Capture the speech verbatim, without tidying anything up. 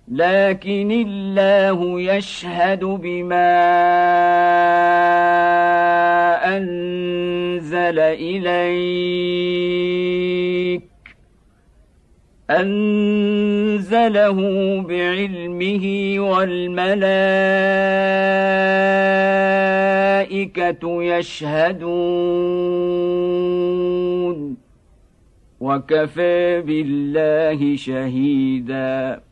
لكن الله يشهد بما أنزل إليك أنزله بعلمه والملائكة يشهدون وكفى بالله شهيداً.